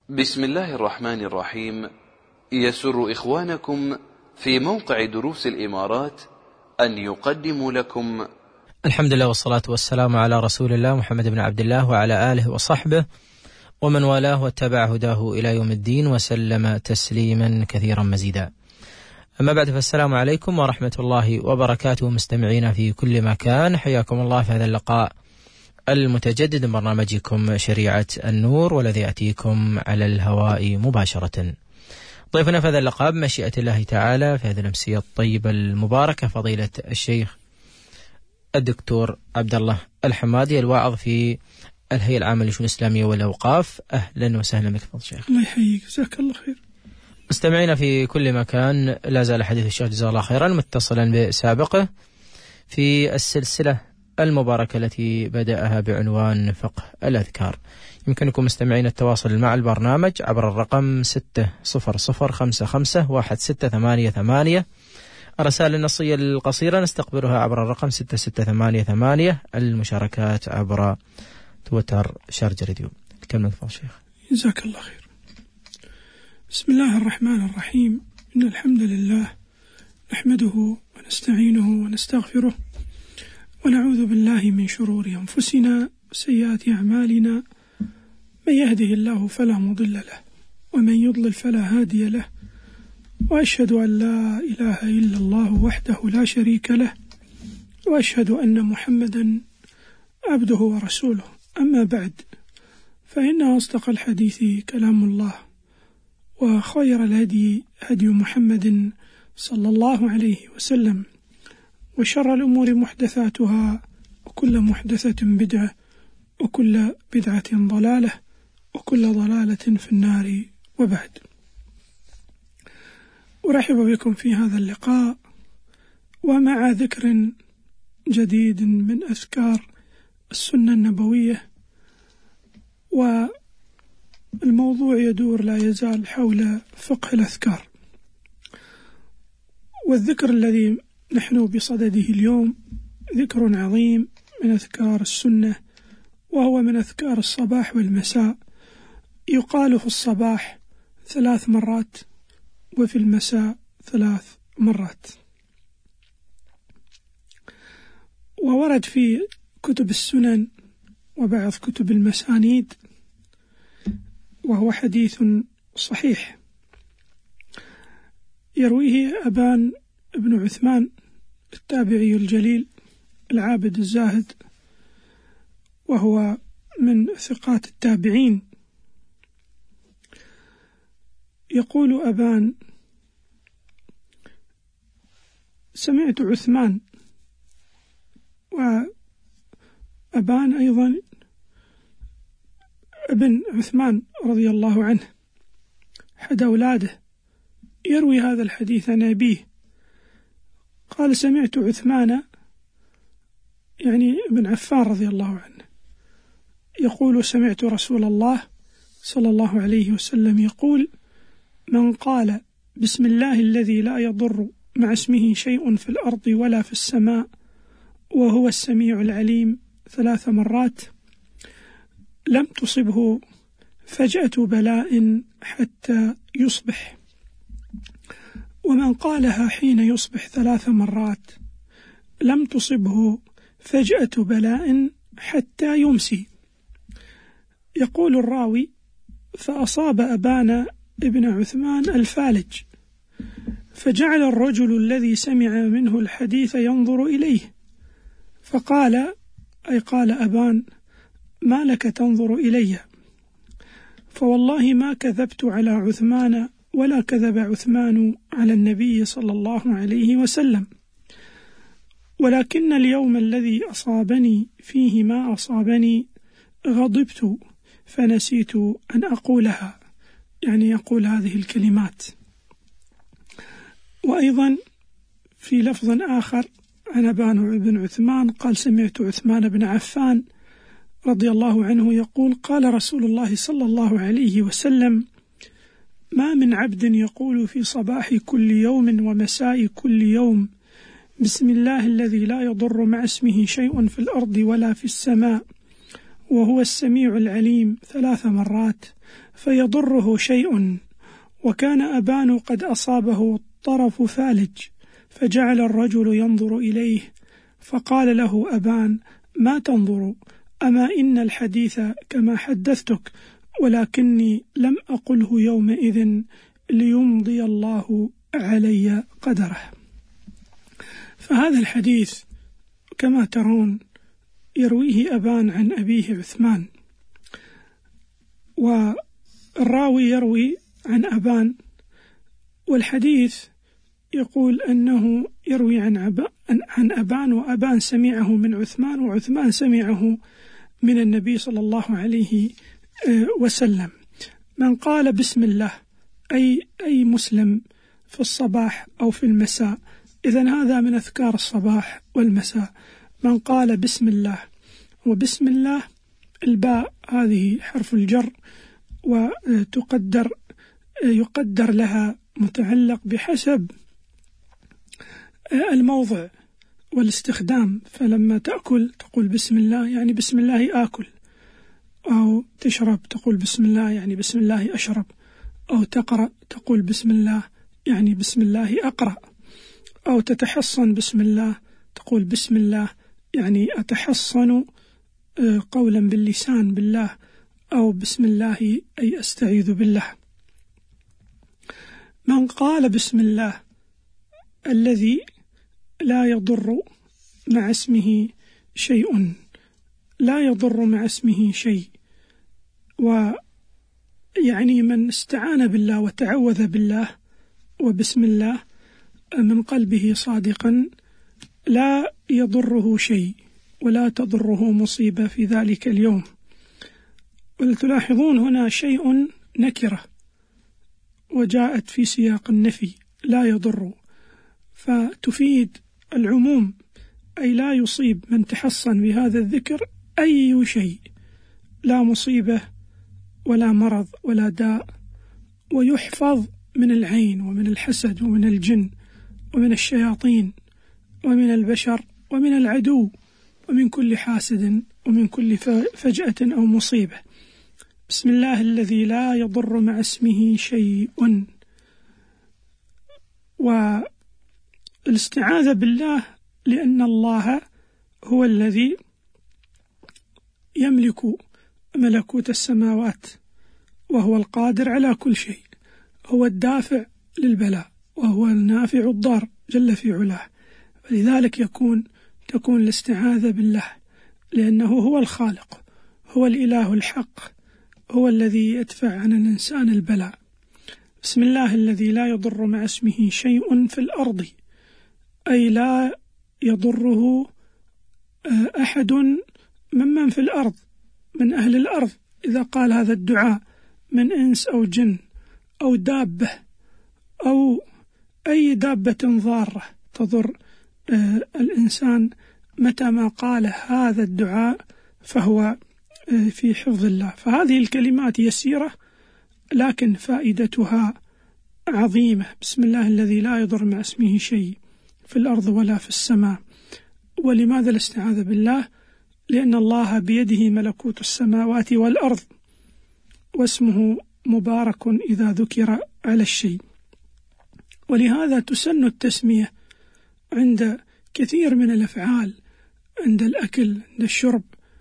بسم الله الرحمن الرحيم. يسر إخوانكم في موقع دروس الإمارات أن يقدموا لكم الحمد لله والصلاة والسلام على رسول الله محمد بن عبد الله وعلى آله وصحبه ومن والاه واتبع هداه إلى يوم الدين وسلم تسليما كثيرا مزيدا. أما بعد، فالسلام عليكم ورحمة الله وبركاته مستمعين في كل مكان، حياكم الله في هذا اللقاء المتجدد من برنامجكم شريعة النور، والذي يأتيكم على الهواء مباشرة. ضيفنا في هذا اللقاء بمشيئة الله تعالى في هذه الأمسية الطيبة المباركة فضيلة الشيخ الدكتور عبد الله الحمادي، الواعظ في الهيئة العامة للشؤون الإسلامية والأوقاف. أهلا وسهلا بك فضل الشيخ. الله يحييك، جزاك الله خير. مستمعين في كل مكان، لا زال حديث الشيخ جزاه الله خيرا متصلا بسابقه في السلسلة المباركة التي بدأها بعنوان فقه الأذكار. يمكنكم مستمعين التواصل مع البرنامج عبر الرقم 600551688. الرسائل النصية القصيرة نستقبلها عبر الرقم 6688. المشاركات عبر تويتر شارجة راديو. الكلمة لفضل الشيخ. جزاك الله خير. بسم الله الرحمن الرحيم. إن الحمد لله نحمده ونستعينه ونستغفره ونعوذ بالله من شرور أنفسنا وسيئات أعمالنا. من يهده الله فلا مضل له ومن يضلل فلا هادي له، وأشهد أن لا إله إلا الله وحده لا شريك له، وأشهد أن محمدا عبده ورسوله. أما بعد، فإن أصدق الحديث كلام الله، وخير الهدي هدي محمد صلى الله عليه وسلم، وشر الأمور محدثاتها، وكل محدثة بدعة، وكل بدعة ضلالة، وكل ضلالة في النار. وبعد، أرحب بكم في هذا اللقاء ومع ذكر جديد من أذكار السنة النبوية، والموضوع يدور لا يزال حول فقه الأذكار. والذكر الذي نحن بصدده اليوم ذكر عظيم من أذكار السنة، وهو من أذكار الصباح والمساء. يقال في الصباح 3 مرات وفي المساء 3 مرات. وورد في كتب السنن وبعض كتب المسانيد، وهو حديث صحيح يرويه أبان بن عثمان التابعي الجليل العابد الزاهد، وهو من ثقات التابعين. يقول أبان: سمعت عثمان، وأبان أيضا ابن عثمان رضي الله عنه أحد أولاده، يروي هذا الحديث عن أبيه. قال: سمعت عثمان، يعني ابن عفان رضي الله عنه، يقول: سمعت رسول الله صلى الله عليه وسلم يقول: من قال بسم الله الذي لا يضر مع اسمه شيء في الأرض ولا في السماء وهو السميع العليم 3 مرات لم تصبه فجأة بلاء حتى يصبح، ومن قالها حين يصبح 3 مرات لم تصبه فجأة بلاء حتى يمسي. يقول الراوي: فأصاب أبان ابن عثمان الفالج، فجعل الرجل الذي سمع منه الحديث ينظر إليه، فقال، أي قال أبان: ما لك تنظر إلي؟ فوالله ما كذبت على عثمان ولا كذب عثمان على النبي صلى الله عليه وسلم، ولكن اليوم الذي أصابني فيه ما أصابني غضبت فنسيت أن أقولها، يعني يقول هذه الكلمات. وأيضا في لفظ آخر عن أبان بن عثمان قال: سمعت عثمان بن عفان رضي الله عنه يقول: قال رسول الله صلى الله عليه وسلم: ما من عبد يقول في صباح كل يوم ومساء كل يوم بسم الله الذي لا يضر مع اسمه شيء في الأرض ولا في السماء وهو السميع العليم 3 مرات فيضره شيء، وكان أبان قد أصابه طرف فالج، فجعل الرجل ينظر إليه، فقال له أبان: ما تنظر؟ أما إن الحديث كما حدثتك، ولكني لم أقله يومئذ ليمضي الله علي قدره. فهذا الحديث كما ترون يرويه أبان عن أبيه عثمان، والراوي يروي عن أبان، والحديث يقول أنه يروي عن أبان، وأبان سمعه من عثمان، وعثمان سمعه من النبي صلى الله عليه وسلم. من قال بسم الله، أي مسلم، في الصباح أو في المساء، إذن هذا من أذكار الصباح والمساء. من قال بسم الله، وبسم الله الباء هذه حرف الجر، يقدر لها متعلق بحسب الموضع والاستخدام، فلما تأكل تقول بسم الله يعني بسم الله آكل، أو تشرب تقول بسم الله يعني بسم الله أشرب، أو تقرأ تقول بسم الله يعني بسم الله أقرأ، أو تتحصن بسم الله تقول بسم الله يعني أتحصن قولا باللسان بالله، أو بسم الله أي أستعيذ بالله. من قال بسم الله الذي لا يضر مع اسمه شيء، لا يضر مع اسمه شيء، ويعني من استعان بالله وتعوذ بالله وبسم الله من قلبه صادقا لا يضره شيء ولا تضره مصيبة في ذلك اليوم. ولتلاحظون هنا شيء نكرة وجاءت في سياق النفي، لا يضر، فتفيد العموم، أي لا يصيب من تحصن بهذا الذكر أي شيء، لا مصيبة ولا مرض ولا داء، ويحفظ من العين ومن الحسد ومن الجن ومن الشياطين ومن البشر ومن العدو ومن كل حاسد ومن كل فجأة أو مصيبة. بسم الله الذي لا يضر مع اسمه شيء. والاستعاذة بالله لأن الله هو الذي يملك ملكوت السماوات، وهو القادر على كل شيء، هو الدافع للبلاء، وهو النافع الضار جل في علاه. فلذلك تكون الاستعاذة بالله، لأنه هو الخالق، هو الإله الحق، هو الذي يدفع عن الإنسان البلاء. بسم الله الذي لا يضر مع اسمه شيء في الأرض، أي لا يضره أحد ممن في الأرض من أهل الأرض إذا قال هذا الدعاء، من إنس أو جن أو دابة أو أي دابة ضارة تضر الإنسان، متى ما قال هذا الدعاء فهو في حفظ الله. فهذه الكلمات يسيرة لكن فائدتها عظيمة. بسم الله الذي لا يضر مع اسمه شيء في الأرض ولا في السماء. ولماذا الاستعاذة بالله؟ لأن الله بيده ملكوت السماوات والأرض، واسمه مبارك إذا ذكر على الشيء. ولهذا تسن التسمية عند كثير من الأفعال، عند الأكل، عند الشرب،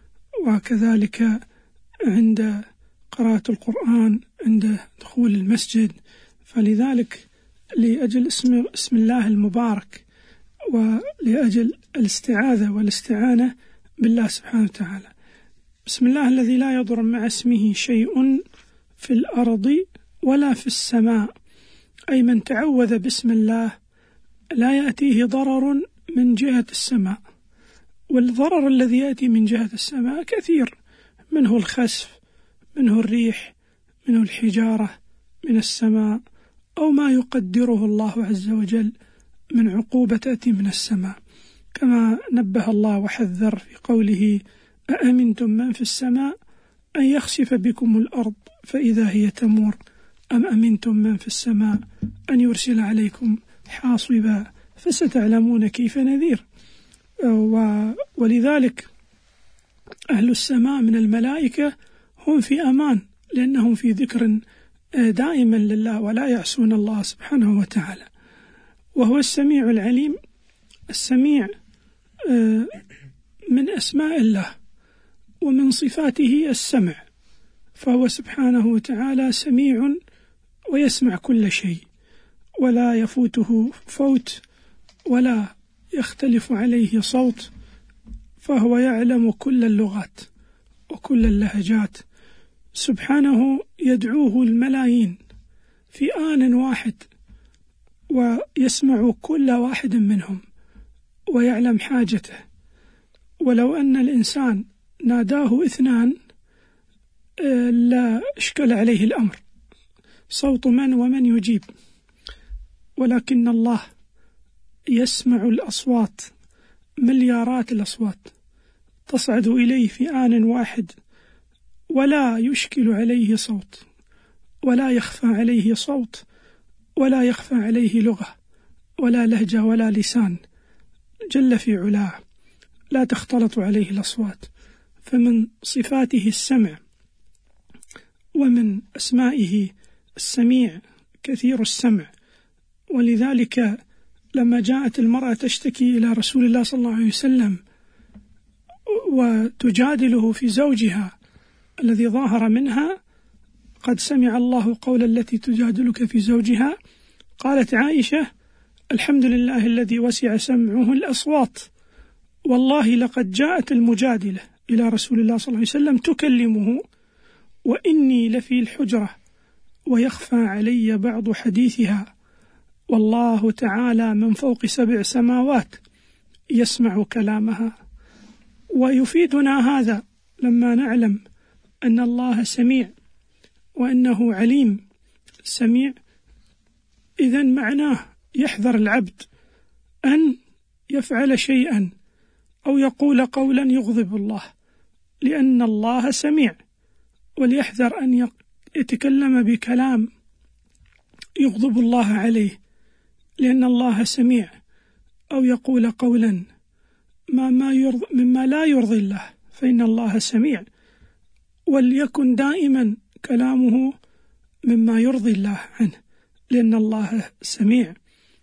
وكذلك عند قراءة القرآن، عند دخول المسجد. فلذلك لأجل اسم الله المبارك ولأجل الاستعاذة والاستعانة بالله سبحانه وتعالى. بسم الله الذي لا يضر مع اسمه شيء في الأرض ولا في السماء، أي من تعوذ بسم الله لا يأتيه ضرر من جهة السماء. والضرر الذي يأتي من جهة السماء كثير، منه الخسف، منه الريح، منه الحجارة من السماء، أو ما يقدره الله عز وجل من عقوبة تأتي من السماء، كما نبه الله وحذر في قوله: أأمنتم من في السماء أن يخسف بكم الأرض فإذا هي تمور، أم أمنتم من في السماء أن يرسل عليكم حاصبا فستعلمون كيف نذير. ولذلك أهل السماء من الملائكة هم في أمان، لأنهم في ذكر دائما لله ولا يعصون الله سبحانه وتعالى. وهو السميع العليم. السميع من أسماء الله ومن صفاته السمع، فهو سبحانه وتعالى سميع ويسمع كل شيء ولا يفوته فوت ولا يختلف عليه صوت، فهو يعلم كل اللغات وكل اللهجات. سبحانه يدعوه الملايين في آن واحد ويسمع كل واحد منهم ويعلم حاجته. ولو أن الإنسان ناداه 2 لا إشكال عليه الأمر، صوت من ومن يجيب، ولكن الله يسمع الأصوات، مليارات الأصوات تصعد إليه في آن واحد ولا يشكل عليه صوت ولا يخفى عليه صوت ولا يخفى عليه لغة ولا لهجة ولا لسان، جل في علاه لا تختلط عليه الأصوات. فمن صفاته السمع، ومن أسمائه السميع كثير السمع. ولذلك لما جاءت المرأة تشتكي إلى رسول الله صلى الله عليه وسلم وتجادله في زوجها الذي ظاهر منها، قد سمع الله قول التي تجادلك في زوجها، قالت عائشة: الحمد لله الذي وسع سمعه الأصوات، والله لقد جاءت المجادلة إلى رسول الله صلى الله عليه وسلم تكلمه وإني لفي الحجرة ويخفى علي بعض حديثها، والله تعالى من فوق 7 سماوات يسمع كلامها. ويفيدنا هذا لما نعلم أن الله سميع وأنه عليم سميع، إذن معناه يحذر العبد أن يفعل شيئا أو يقول قولا يغضب الله، لأن الله سميع، وليحذر أن يتكلم بكلام يغضب الله عليه، لأن الله سميع، أو يقول قولا مما لا يرضي الله، فإن الله سميع. وليكن دائما كلامه مما يرضي الله عنه، لأن الله سميع.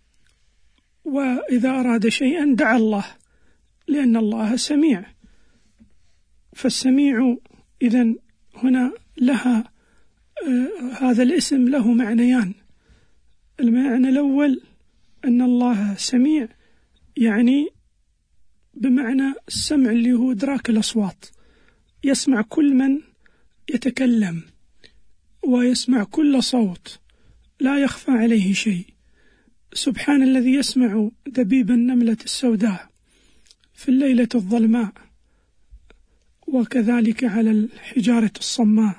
وإذا أراد شيئا دعا الله، لأن الله سميع. فالسميع إذن هنا لها هذا الاسم له معنيان. المعنى الأول أن الله سميع، يعني بمعنى السمع اللي هو إدراك الأصوات، يسمع كل من يتكلم ويسمع كل صوت لا يخفى عليه شيء. سبحان الذي يسمع دبيب النملة السوداء في الليلة الظلماء، وكذلك على الحجارة الصماء.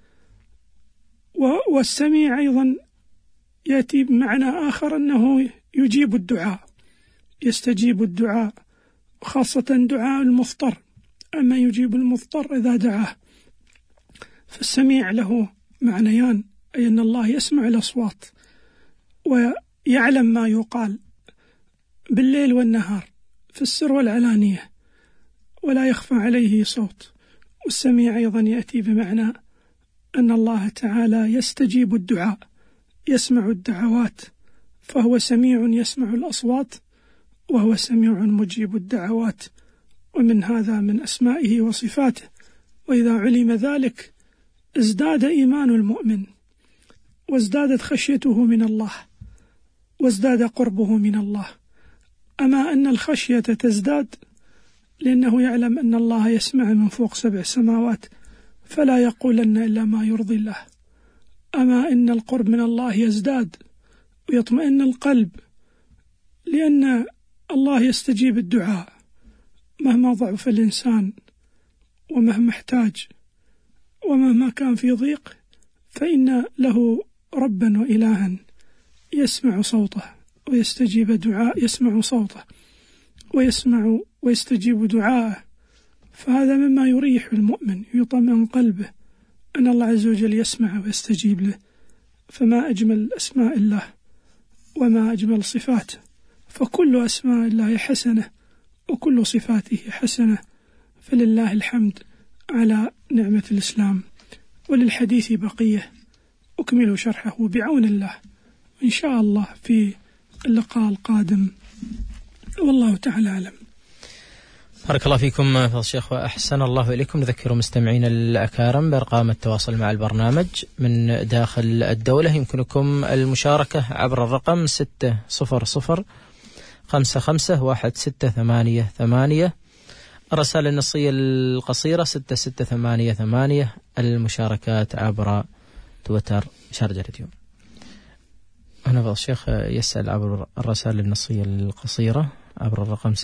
والسميع أيضا يأتي بمعنى آخر أنه يجيب الدعاء، يستجيب الدعاء، خاصة دعاء المضطر، أما يجيب المضطر إذا دعاه. فالسميع له معنيان، أي أن الله يسمع الأصوات ويعلم ما يقال بالليل والنهار في السر والعلانية ولا يخفى عليه صوت. والسميع أيضا يأتي بمعنى أن الله تعالى يستجيب الدعاء، يسمع الدعوات، فهو سميع يسمع الأصوات وهو سميع مجيب الدعوات. ومن هذا من أسمائه وصفاته. وإذا علم ذلك ازداد إيمان المؤمن، وازدادت خشيته من الله، وازداد قربه من الله. أما أن الخشية تزداد لأنه يعلم أن الله يسمع من فوق 7 سماوات، فلا يقولن إلا ما يرضي الله. أما إن القرب من الله يزداد ويطمئن القلب، لأن الله يستجيب الدعاء مهما ضعف الإنسان ومهما احتاج ومهما كان في ضيق، فإن له ربا وإلها يسمع صوته ويستجيب دعاء، يسمع صوته ويسمع ويستجيب دعاءه. فهذا مما يريح المؤمن، يطمئن قلبه أن الله عز وجل يسمع ويستجيب له. فما أجمل أسماء الله وما أجمل صفاته، فكل أسماء الله حسنة وكل صفاته حسنة. فلله الحمد على نعمة الإسلام وللحديث بقية، أكمل شرحه بعون الله إن شاء الله في اللقاء القادم، والله تعالى أعلم. بارك الله فيكم فضل الشيخ وأحسن الله إليكم. نذكر مستمعين الأكارم بأرقام التواصل مع البرنامج من داخل الدولة. يمكنكم المشاركة عبر الرقم 600551688. الرسالة النصية القصيرة 6688. المشاركات عبر تويتر شارجة راديو. هنا فضل الشيخ يسأل عبر الرسالة النصية القصيرة عبر الرقم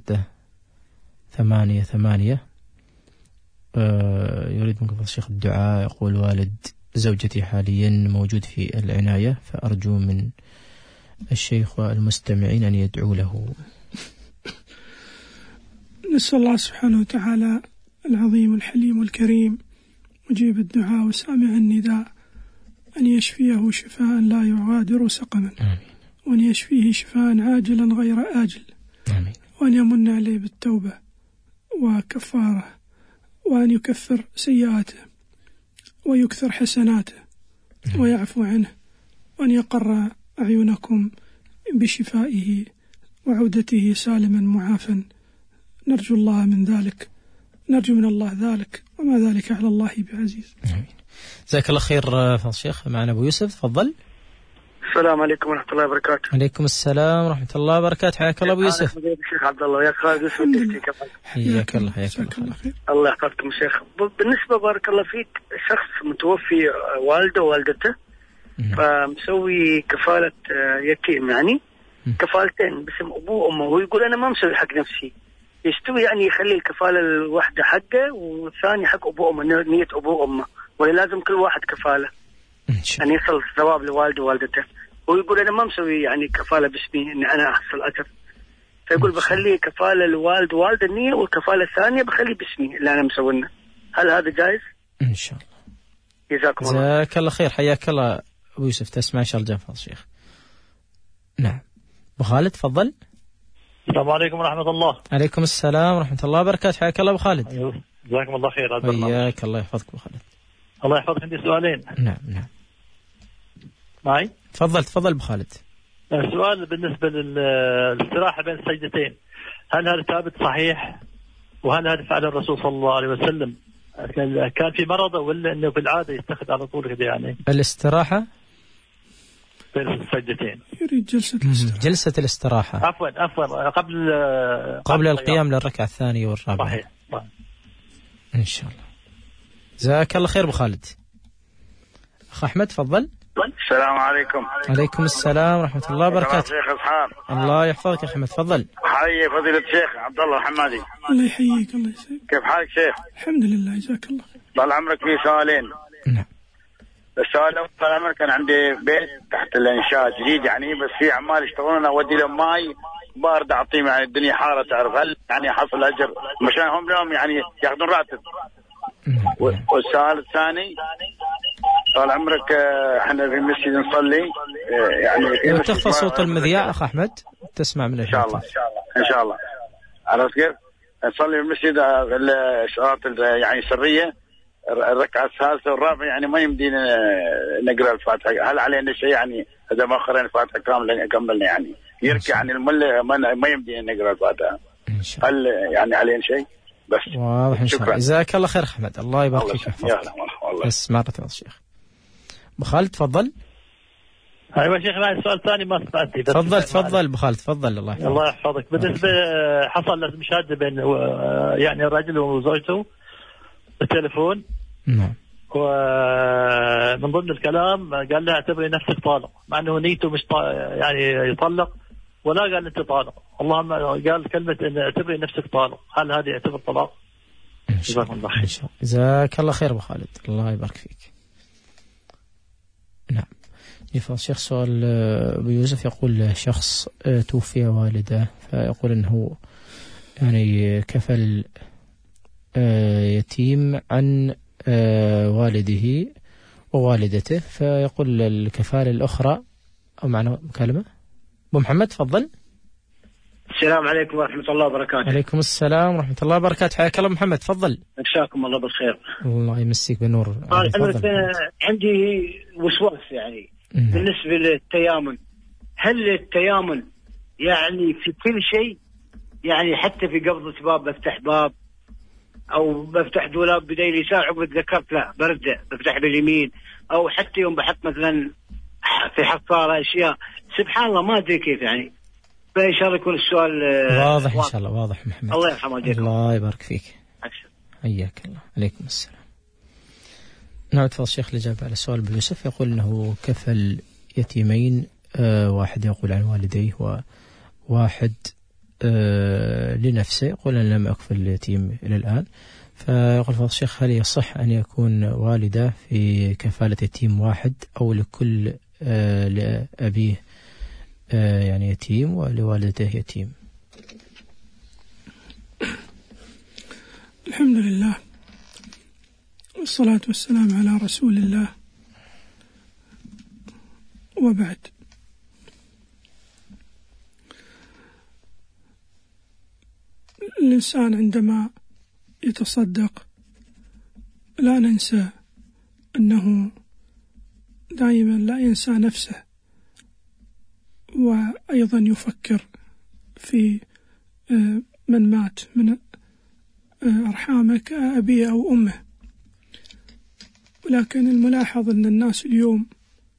6688. يريد منكم فضل الشيخ الدعاء. يقول والد زوجتي حاليا موجود في العناية، فأرجو من الشيخ والمستمعين أن يدعو له. نسأل الله سبحانه وتعالى العظيم الحليم الكريم مجيب الدعاء وسامع النداء أن يشفيه شفاء لا يغادر سقما، وأن يشفيه شفاء عاجلا غير آجل، وأن يمن عليه بالتوبة وكفارة، وأن يكفر سيئاته ويكثر حسناته ويعفو عنه، وأن يقر أعينكم بشفائه وعودته سالما معافا. نرجو الله من ذلك، نرجو من الله ذلك، وما ذلك على الله بعزيز. جزاك الله خير فضل الشيخ. معنا أبو يوسف، تفضل. السلام عليكم ورحمة الله وبركاته. عليكم السلام ورحمة الله وبركاته. حياك الله أبو يوسف. الشيخ عبد الله وياك خالد يوسف. حياك الله. حياك الله. الله يحفظكم شيخ. بالنسبة بارك الله فيك، شخص متوفي والده ووالدته، فمسوي كفالة يتيم، يعني كفالتين باسم أبوه وأمه، وهو يقول أنا ما مسوي حق نفسي. يستوي يعني يخلي الكفالة الواحدة حقه والثاني حق أبوه وأمه، نية أبوه وأمه، ولا لازم كل واحد كفالة يعني يصل ثواب لوالده ووالدته؟ ويقول أنا ما مسوي يعني كفالة باسمي إني أنا أحصل أجر، فيقول بخلي كفالة لوالد ووالد النية، والكفالة الثانية بخلي باسمي اللي أنا مسوينه. هل هذا جائز؟ إن شاء الله. جزاكم الله. جزاك الله خير. حياك الله أبو يوسف. تسمع إن شاء الله جنب الشيخ. نعم. أبو خالد تفضل. السلام عليكم ورحمة الله. عليكم السلام ورحمة الله وبركاته. حياك الله أبو خالد. جزاكم الله خير. وياك الله يحفظك أبو خالد. الله يحفظك. عندي سؤالين. نعم. معي؟ تفضل أبو خالد. سؤال بالنسبة للاستراحة بين السجدتين، هل هذا ثابت صحيح؟ وهل هذا فعل الرسول صلى الله عليه وسلم؟ كان في مرضه ولا إنه بالعادة يتخذ على طول كده يعني؟ الاستراحة بين السجدتين. يريد جلسة الاستراحة. عفوا قبل القيام للركعة الثانية والرابعة. صحيح. إن شاء الله. جزاك الله خير أبو خالد. أخ أحمد تفضل. السلام عليكم. عليكم السلام ورحمة الله وبركاته. شيخ أصحاب. الله يحفظك يا أحمد. تفضل. حي فضيلة الشيخ عبد الله الحمادي. الله يحييك. الله يسعدك. كيف حالك شيخ؟ الحمد لله. جزاك الله خير. طال عمرك. في سؤالين. نعم. السؤال الأول، طال عمرك كان عندي بيت تحت الإنشاء جديد يعني، بس في عمال يشتغلون، أودي لهم ماي بارد أعطيهم، يعني الدنيا حارة تعرف، هل يعني حصل أجر مشان هم لهم يعني ياخذون راتب؟ والسؤال الثاني، طال عمرك احنا في المسجد نصلي يعني تخفى صوت المذياع أخ أحمد تسمع من إن شاء الله. إن شاء الله. عرفت كيف؟ نصلي في المسجد الصلاة يعني سرية، الركعة الثالثة والرابعة يعني ما يمدينا نقرأ الفاتحة، هل علينا شيء يعني إذا ما قرأنا الفاتحة كاملة يعني يركع يعني الملة ما يمدينا نقرأ الفاتحة، هل يعني علينا شيء؟ بس واضح إن شاء الله. جزاك الله خير أحمد. الله يبارك فيك ويحفظك. بس مرة يا شيخ. أبو خالد تفضل. أيوة شيخ، معي سؤال ثاني ما استطعتي. تفضل أبو خالد تفضل. الله يحفظك. بالنسبة حصل مشاهدة بين يعني الرجل وزوجته بالتليفون. نعم. ومن ضمن الكلام قال لها اعتبري نفسك طالق، مع أنه نيته مش يعني يطلق، ولا قال أنت طالق، اللهم قال كلمة إن اعتبري نفسك طالق، هل هذه يعتبر طلاق؟ جزاك الله خير. جزاك الله خير أبو خالد. الله يبارك فيك. نعم. يفضل الشيخ سؤال أبو يوسف، يقول شخص توفي والده، فيقول أنه يعني كفل يتيم عن والده ووالدته، فيقول الكفالة الأخرى أو معنا مكالمة. أبو محمد تفضل. السلام عليكم ورحمة الله وبركاته. عليكم السلام ورحمة الله وبركاته. حياك الله محمد، تفضل. مساكم الله بالخير. الله يمسيك بالنور. عندي وسواس يعني بالنسبة للتيامن. هل التيامن يعني في كل شيء، يعني حتى في قبضة باب بفتح باب أو بفتح دولاب بدي اليسار عقب تذكرت لا برجع بفتح باليمين، أو حتى يوم بحط مثلا في حصالة أشياء سبحان الله ما أدري كيف يعني. فإن شاء الله يكون السؤال واضح إن شاء الله. واضح محمد، الله يرحمه ويجزاك الله يبارك فيك. حياك الله. عليكم السلام. نعم تفضل شيخ الإجابة على السؤال. بيوسف يقول أنه كفل يتيمين، واحد يقول عن والديه وواحد لنفسه، يقول أنا لم أكفل اليتيم إلى الآن. فيقول فضل الشيخ هل يصح أن يكون والده في كفالة يتيم واحد أو لكل لأبيه يعني يتيم ولوالدته يتيم؟ الحمد لله والصلاة والسلام على رسول الله، وبعد. الإنسان عندما يتصدق لا ننسى أنه دائما لا ينسى نفسه، وأيضا يفكر في من مات من أرحامه كأبيه أو أمه. ولكن الملاحظ أن الناس اليوم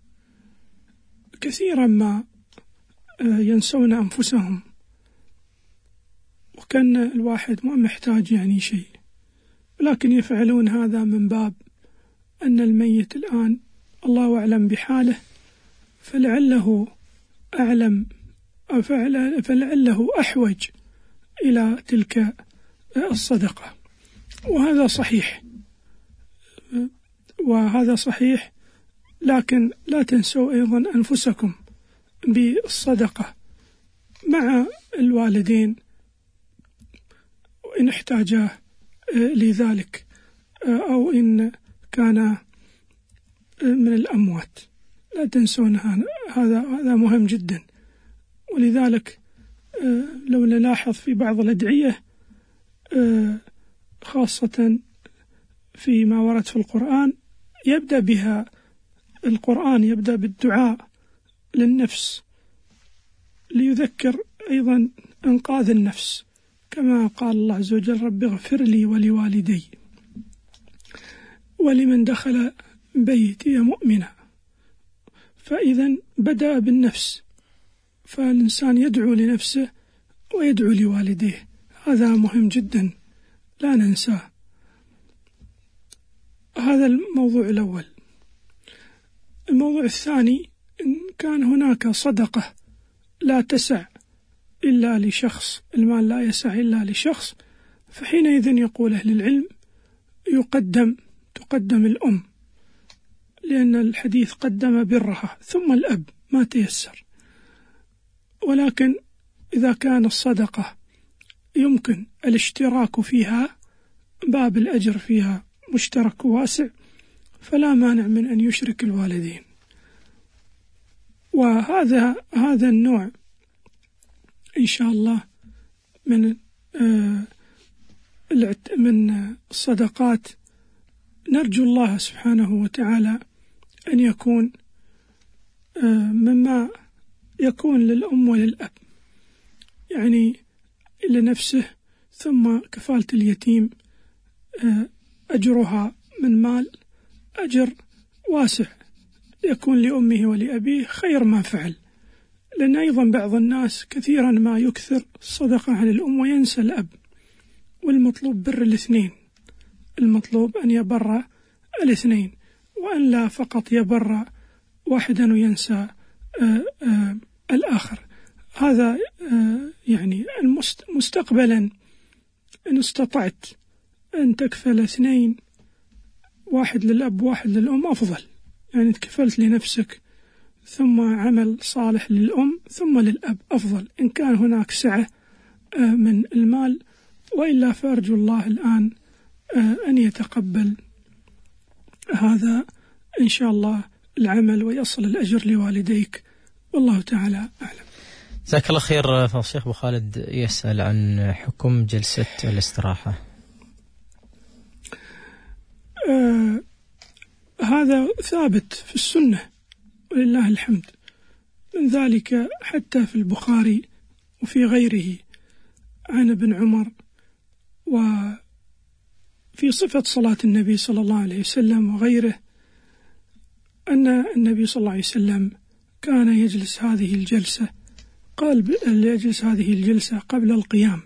كثيرا ما ينسون أنفسهم، وكان الواحد ما محتاج يعني شيء، ولكن يفعلون هذا من باب أن الميت الآن الله أعلم بحاله، فلعله أعلم فلعله أحوج إلى تلك الصدقة. وهذا صحيح، لكن لا تنسوا أيضا أنفسكم بالصدقة مع الوالدين إن احتاجا لذلك، أو إن كان من الأموات. لا تنسون هذا مهم جدا. ولذلك لو نلاحظ في بعض الأدعية خاصة فيما ورد في القرآن يبدأ بها القرآن، يبدأ بالدعاء للنفس ليذكر أيضا إنقاذ النفس، كما قال الله عز وجل رب اغفر لي ولوالدي ولمن دخل بيتي مؤمنا. فإذا بدأ بالنفس، فالإنسان يدعو لنفسه ويدعو لوالديه، هذا مهم جدا لا ننساه. هذا الموضوع الأول. الموضوع الثاني، إن كان هناك صدقة لا تسع إلا لشخص، المال لا يسع إلا لشخص، فحينئذ يقول أهل العلم تقدم الأم، لأن الحديث قدم برها ثم الأب ما تيسر. ولكن إذا كان الصدقة يمكن الاشتراك فيها، باب الأجر فيها مشترك واسع، فلا مانع من أن يشرك الوالدين. وهذا النوع إن شاء الله من الصدقات نرجو الله سبحانه وتعالى أن يكون مما يكون للأم وللأب، يعني لنفسه، ثم كفالة اليتيم أجرها من مال أجر واسع يكون لأمه ولأبيه خير ما فعل. لأن أيضا بعض الناس كثيرا ما يكثر الصدقة عن الأم وينسى الأب، والمطلوب بر الاثنين، المطلوب أن يبر الاثنين، وأن لا فقط يبر واحدا وينسى الآخر. هذا يعني مستقبلا إن استطعت أن تكفل اثنين، واحد للأب واحد للأم أفضل، يعني تكفلت لنفسك ثم عمل صالح للأم ثم للأب أفضل إن كان هناك سعة من المال. وإلا فأرجو الله الآن أن يتقبل هذا إن شاء الله العمل ويصل الأجر لوالديك، والله تعالى أعلم. جزاك الله خير. فالشيخ أبو خالد يسأل عن حكم جلسة الاستراحة. هذا ثابت في السنة ولله الحمد، من ذلك حتى في البخاري وفي غيره عن ابن عمر، وفي صفة صلاة النبي صلى الله عليه وسلم وغيره أن النبي صلى الله عليه وسلم كان يجلس هذه الجلسة قبل القيام،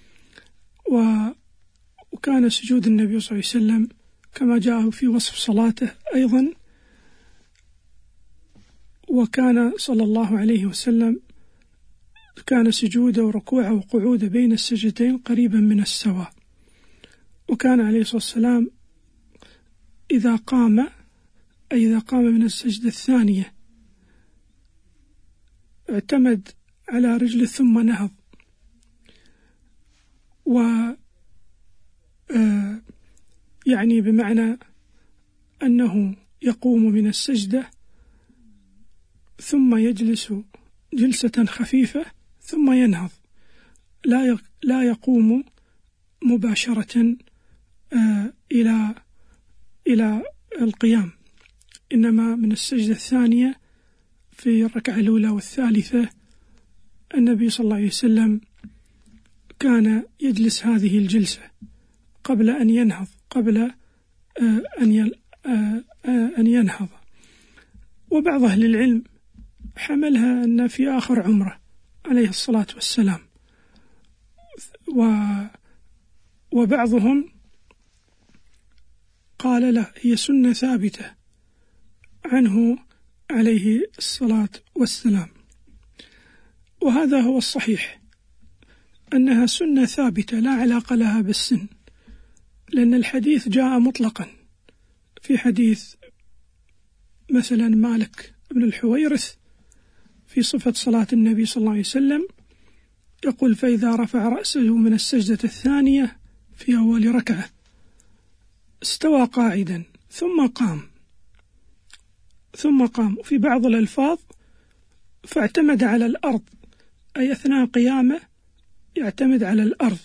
وكان سجود النبي صلى الله عليه وسلم كما جاء في وصف صلاته أيضا، وكان صلى الله عليه وسلم كان سجوده وركوعه وقعوده بين السجدتين قريبا من السواء، وكان عليه الصلاة والسلام إذا قام من السجدة الثانية اعتمد على رجله ثم نهض، يعني بمعنى أنه يقوم من السجدة ثم يجلس جلسة خفيفة ثم ينهض، لا يقوم مباشرة إلى القيام، إنما من السجدة الثانية في الركعة الأولى والثالثة النبي صلى الله عليه وسلم كان يجلس هذه الجلسة قبل أن ينهض، أن ينهض. وبعض أهل العلم حملها أن في آخر عمره عليه الصلاة والسلام، وبعضهم قال لا، هي سنة ثابتة عنه عليه الصلاة والسلام، وهذا هو الصحيح، أنها سنة ثابتة لا علاقة لها بالسن، لأن الحديث جاء مطلقا في حديث مثلا مالك بن الحويرث في صفة صلاة النبي صلى الله عليه وسلم يقول: فإذا رفع رأسه من السجدة الثانية في أول ركعة استوى قاعدا ثم قام، وفي بعض الألفاظ فاعتمد على الأرض، أي أثناء قيامه يعتمد على الأرض،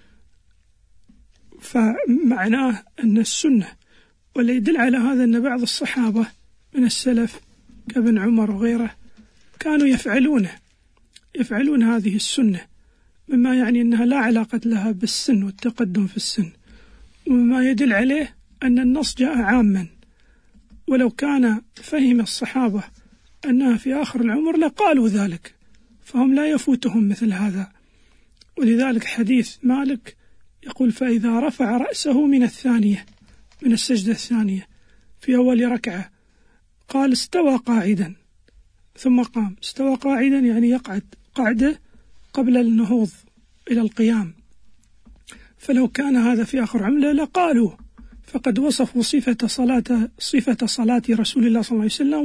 فمعناه أن السنة. واللي يدل على هذا أن بعض الصحابة من السلف كابن عمر وغيره كانوا يفعلون هذه السنة، مما يعني أنها لا علاقة لها بالسن والتقدم في السن، ومما يدل عليه أن النص جاء عاما، ولو كان فهم الصحابة أنها في آخر العمر لقالوا ذلك، فهم لا يفوتهم مثل هذا. ولذلك حديث مالك يقول: فإذا رفع رأسه من السجدة الثانية في أول ركعة قال استوى قاعدا ثم قام. استوى قاعدا يعني يقعد قعدة قبل النهوض إلى القيام، فلو كان هذا في آخر عمله لقالوا، فقد وصفوا صفة صلاة رسول الله صلى الله عليه وسلم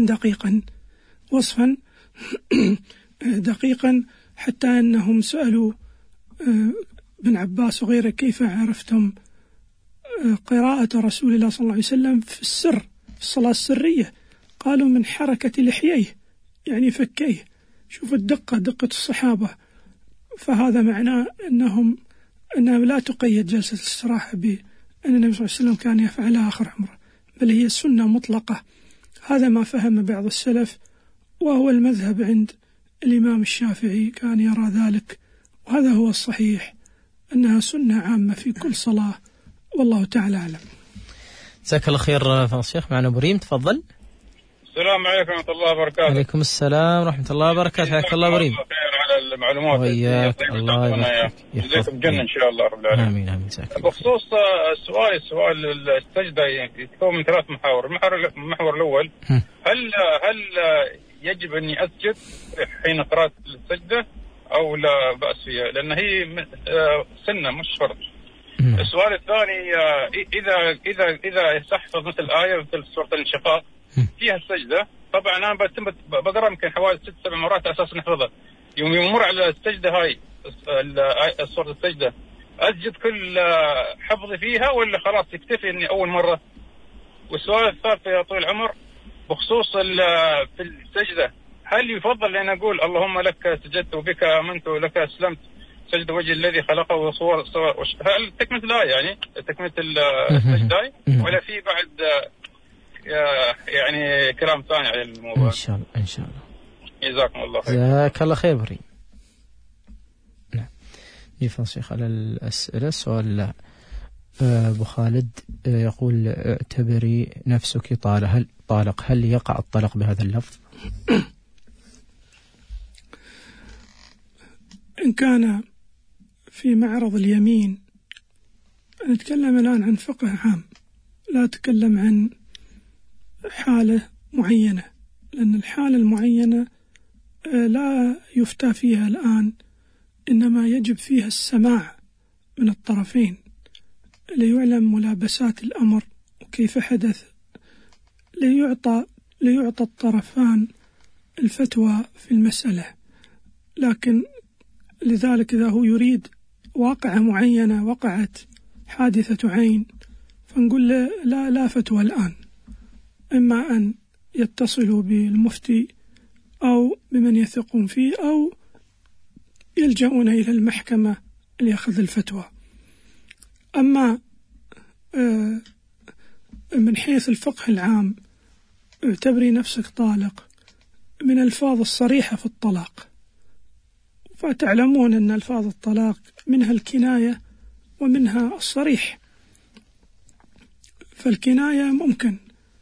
وصفا دقيقا حتى أنهم سألوا ابن عباس وغيره: كيف عرفتم قراءة رسول الله صلى الله عليه وسلم في السر، في الصلاة السرية؟ قالوا: من حركة لحييه، يعني فكيه. شوفوا دقة الصحابة. فهذا معناه أنها لا تقيد جلسة الاستراحة بأن النبي صلى الله عليه وسلم كان يفعلها آخر عمره، بل هي سنة مطلقة. هذا ما فهم بعض السلف، وهو المذهب عند الإمام الشافعي، كان يرى ذلك، وهذا هو الصحيح، أنها سنة عامة في كل صلاة، والله تعالى أعلم. جزاك الله خير فضيلة الشيخ. معنا بريم، تفضل. السلام عليكم ورحمة الله وبركاته. عليكم السلام ورحمة الله وبركاته. حياك الله بريم. خير على المعلومات. وياك الله يبارك فيك الجنة إن شاء الله رب العالمين. آمين آمين. بخصوص سؤال السجدة يتكون من 3 محاور. المحور الأول: هل يجب أني أسجد حين قراءة السجدة أو لا بأس فيها؟ لأن هي سنة مش فرض. السؤال الثاني: إذا تحفظ مثل آية مثل سورة الانشقاق فيها السجدة، طبعا أنا بقرأ يمكن حوالي 6-7 مرات أساس نحفظها، يوم يمر على السجدة هاي سورة السجدة أسجد كل حفظي فيها ولا خلاص يكتفي إني أول مرة؟ والسؤال الثالث يا طويل العمر بخصوص في السجدة، هل يفضل أن أقول اللهم لك سجدت وبك آمنت ولك أسلمت سجد وجه الذي خلقه وصور هل تكملة الآية يعني تكملة السجدة ولا في بعد يعني كلام ثاني على الموضوع؟ إن شاء الله إن شاء الله. جزاكم الله خير. جزاك الله خير بري. نعم. نفهم شيخ على الأسئلة. سؤال أبو خالد يقول اعتبري نفسك طالق هل يقع الطلاق بهذا اللفظ؟ إن كان في معرض اليمين، نتكلم الآن عن فقه عام، لا أتكلم عن حالة معينة، لأن الحالة المعينة لا يفتى فيها الآن، إنما يجب فيها السماع من الطرفين ليعلم ملابسات الأمر وكيف حدث، ليعطى الطرفان الفتوى في المسألة. لكن لذلك إذا هو يريد واقعة معينة وقعت حادثة عين فنقول لا فتوى الآن، إما أن يتصلوا بالمفتي أو بمن يثقون فيه أو يلجؤون إلى المحكمة ليأخذ الفتوى. أما من حيث الفقه العام اعتبري نفسك طالق من الفاظ الصريحة في الطلاق، فتعلمون أن الفاظ الطلاق منها الكناية ومنها الصريح. فالكناية ممكن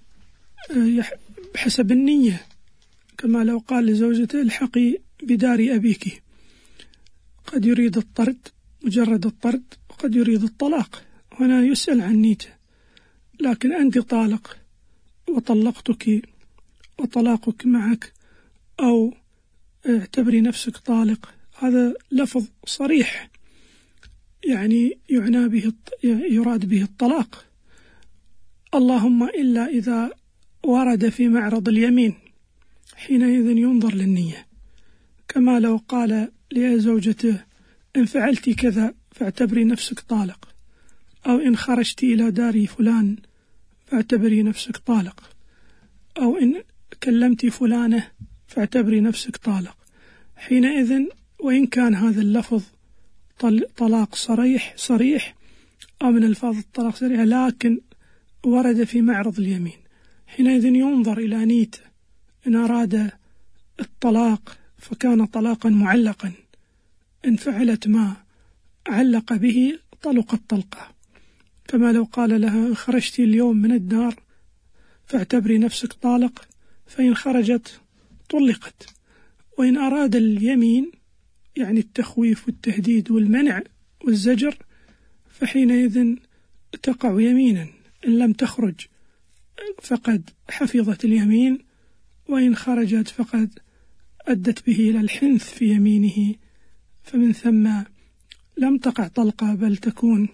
بحسب النية، كما لو قال لزوجته الحقي بدار أبيك، قد يريد الطرد مجرد الطرد وقد يريد الطلاق، هنا يسأل عن نيته. لكن أنت طالق وطلقتك وطلاقك معك، أو اعتبري نفسك طالق، هذا لفظ صريح يعني يراد به الطلاق، اللهم إلا إذا ورد في معرض اليمين، حينئذ ينظر للنية، كما لو قال لزوجته إن فعلت كذا فاعتبري نفسك طالق، أو إن خرجت إلى دار فلان فاعتبري نفسك طالق، أو إن كلمت فلانة فاعتبري نفسك طالق. حينئذ وإن كان هذا اللفظ طلاق صريح أو من الفاظ الطلاق صريحة، لكن ورد في معرض اليمين، حينئذ ينظر إلى نيته، إن أراد الطلاق فكان طلاقا معلقا، إن فعلت ما علق به طلقت طلقة، كما لو قال لها إن خرجت اليوم من الدار فاعتبري نفسك طالق، فإن خرجت طلقت. وإن أراد اليمين يعني التخويف والتهديد والمنع والزجر، فحينئذ تقع يمينا، إن لم تخرج فقد حفظت اليمين، وإن خرجت فقد أدت به إلى الحنث في يمينه، فمن ثم لم تقع طلقة بل تكون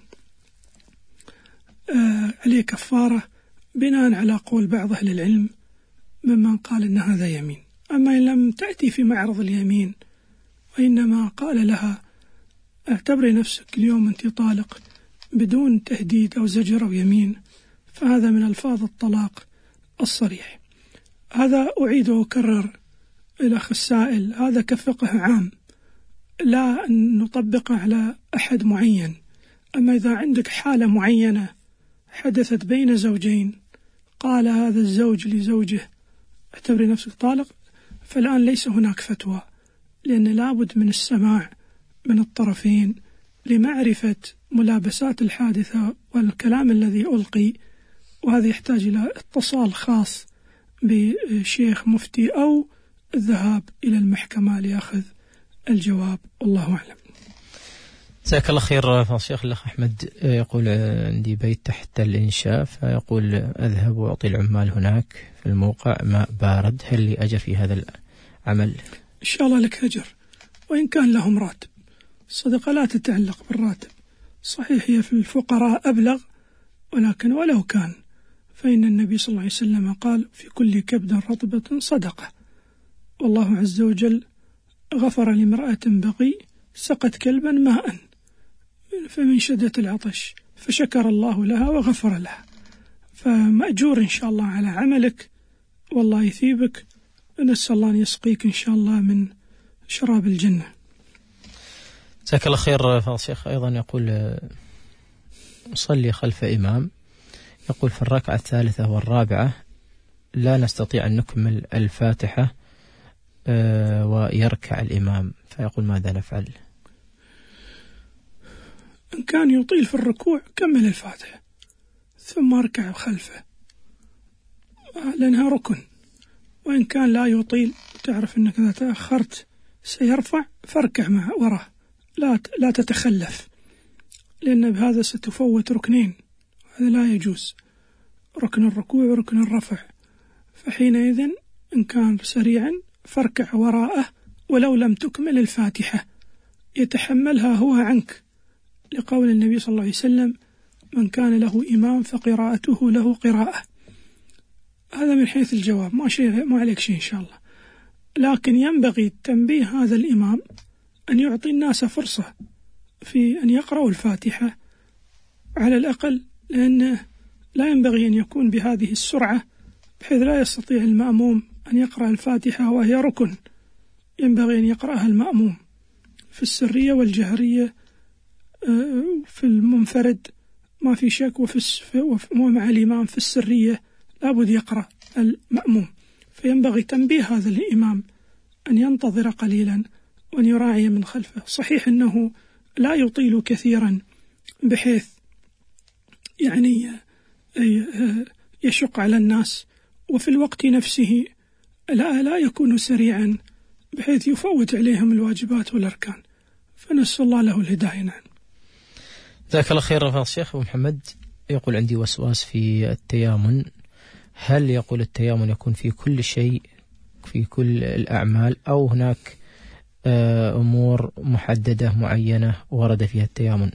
عليه كفارة بناء على قول بعض أهل العلم ممن قال إن هذا يمين. أما إن لم تأتي في معرض اليمين وإنما قال لها اعتبري نفسك اليوم أنت طالق بدون تهديد أو زجر أو يمين، فهذا من ألفاظ الطلاق الصريح. هذا أعيد وأكرر الأخ السائل، هذا كفقه عام لا نطبقه على أحد معين. أما إذا عندك حالة معينة حدثت بين زوجين، قال هذا الزوج لزوجه اعتبري نفسك طالق، فالآن ليس هناك فتوى، لأن لابد من السماع من الطرفين لمعرفة ملابسات الحادثة والكلام الذي ألقي، وهذا يحتاج إلى اتصال خاص بشيخ مفتي أو الذهاب إلى المحكمة ليأخذ الجواب، والله أعلم. جزاك الله خير. فالشيخ الأخ أحمد يقول عندي بيت تحت الإنشاء، فيقول أذهب وأعطي العمال هناك في الموقع ماء بارد، هل لي أجر في هذا العمل؟ إن شاء الله لك أجر، وإن كان لهم راتب. الصدقة لا تتعلق بالراتب، صحيح هي في الفقراء أبلغ، ولكن ولو كان، فإن النبي صلى الله عليه وسلم قال في كل كبد رطبة صدقة، والله عز وجل غفر لامرأة بغي سقت كلبا ماء فمن شدة العطش فشكر الله لها وغفر لها، فمأجور إن شاء الله على عملك، والله يثيبك نسأل الله أن يسقيك إن شاء الله من شراب الجنة. جزاك الله خير. فضل الشيخ أيضا يقول أصلي خلف إمام يقول في الركعة الثالثة والرابعة لا نستطيع أن نكمل الفاتحة ويركع الإمام، فيقول ماذا نفعل؟ إن كان يطيل في الركوع كمل الفاتحة ثم اركع خلفه لأنها ركن، وإن كان لا يطيل تعرف أنك إذا تأخرت سيرفع فاركع معه وراه، لا تتخلف، لأن بهذا ستفوت ركنين، هذا لا يجوز، ركن الركوع وركن الرفع. فحينئذ إن كان سريعا فاركع وراءه ولو لم تكمل الفاتحة، يتحملها هو عنك، لقول النبي صلى الله عليه وسلم من كان له إمام فقراءته له قراءة. هذا من حيث الجواب، ما عليك شيء إن شاء الله. لكن ينبغي تنبيه هذا الإمام أن يعطي الناس فرصة في أن يقرأوا الفاتحة على الأقل، لأنه لا ينبغي أن يكون بهذه السرعة بحيث لا يستطيع المأموم أن يقرأ الفاتحة وهي ركن، ينبغي أن يقرأها المأموم في السرية والجهرية، في المنفرد ما في شك، ومع الإمام في السرية لابد يقرأ المأموم. فينبغي تنبيه هذا الإمام أن ينتظر قليلا وأن يراعي من خلفه. صحيح أنه لا يطيل كثيرا بحيث يعني يشق على الناس، وفي الوقت نفسه لا يكون سريعا بحيث يفوت عليهم الواجبات والأركان، فنسأل الله له الهداية. نعم. جزاك الله خير. فضل الشيخ أبو محمد يقول عندي وسواس في التيامن، هل يقول التيامن يكون في كل شيء في كل الأعمال، أو هناك أمور محددة معينة ورد فيها التيامن؟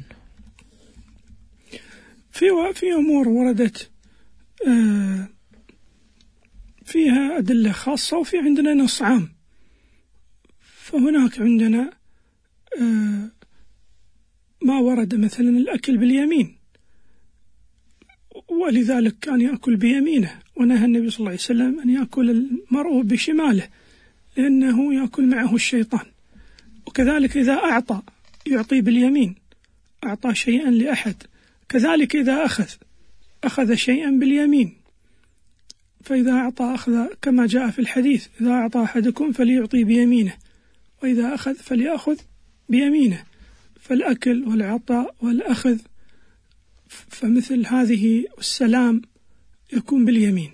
في أمور وردت فيها أدلة خاصة، وفي عندنا نص عام. فهناك عندنا ما ورد مثلا الأكل باليمين، ولذلك كان يأكل بيمينه، ونهى النبي صلى الله عليه وسلم أن يأكل المرء بشماله لأنه يأكل معه الشيطان. وكذلك إذا يعطي باليمين، أعطى شيئا لأحد، كذلك إذا أخذ شيئا باليمين، فإذا أخذ كما جاء في الحديث إذا أعطى أحدكم فليعطي بيمينه، وإذا أخذ فليأخذ بيمينه. فالأكل والعطاء والأخذ فمثل هذه السلام يكون باليمين،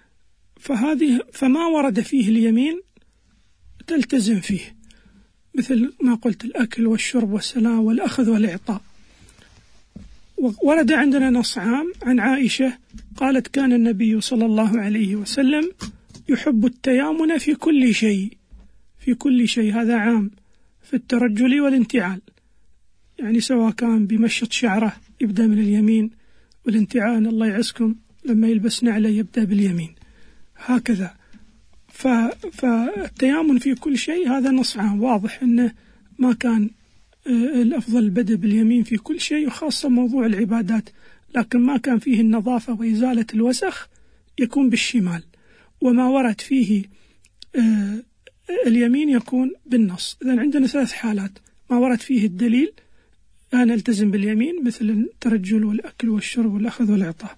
فما ورد فيه اليمين تلتزم فيه، مثل ما قلت الأكل والشرب والسلام والأخذ والإعطاء. ورد عندنا نص عام عن عائشة قالت كان النبي صلى الله عليه وسلم يحب التيامن في كل شيء، هذا عام في الترجل والانتعال، يعني سواء كان بمشط شعره يبدأ من اليمين، والانتعال الله يعزكم لما يلبس نعله يبدأ باليمين، هكذا. فالتيامن في كل شيء هذا نص عام واضح أنه ما كان الأفضل البدء باليمين في كل شيء، وخاصة موضوع العبادات، لكن ما كان فيه النظافة وإزالة الوسخ يكون بالشمال، وما ورد فيه اليمين يكون بالنص. إذن عندنا 3 حالات، ما ورد فيه الدليل أنا ألتزم باليمين مثل الترجل والأكل والشرب والأخذ والإعطاء،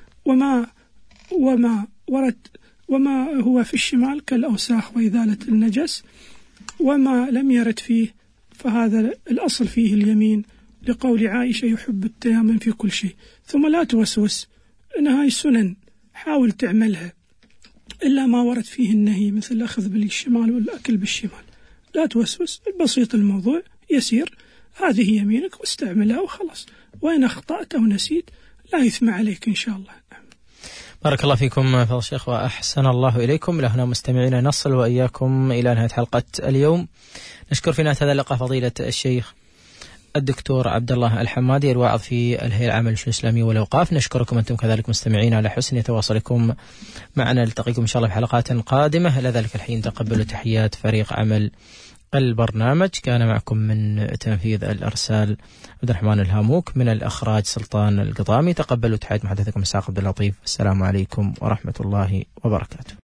وما هو في الشمال كالأوساخ وإزالة النجس، وما لم يرد فيه فهذا الأصل فيه اليمين، لقول عائشة يحب التيامن في كل شيء. ثم لا توسوس، إن هاي سنن حاول تعملها، إلا ما ورد فيه النهي مثل الأخذ بالشمال والأكل بالشمال، لا توسوس، بسيط الموضوع يسير، هذه يمينك واستعملها وخلص، وإن أخطأت أو نسيت لا إثم عليك إن شاء الله. بارك الله فيكم فضل الشيخ وأحسن الله إليكم. لهنا مستمعينا نصل وإياكم إلى نهاية حلقة اليوم. نشكر في نهاية هذا اللقاء فضيلة الشيخ الدكتور عبد الله الحمادي الواعظ في الهيئة العامة للشؤون الإسلامية والأوقاف. نشكركم أنتم كذلك مستمعين على حسن تواصلكم معنا. نلتقيكم إن شاء الله في حلقات قادمة. إلى ذلك الحين تقبلوا تحيات فريق عمل البرنامج. كان معكم من تنفيذ الأرسال عبد الرحمن الهاموك، من الإخراج سلطان القطامي. تقبلوا تحيات محدثكم إسحاق عبد اللطيف. السلام عليكم ورحمة الله وبركاته.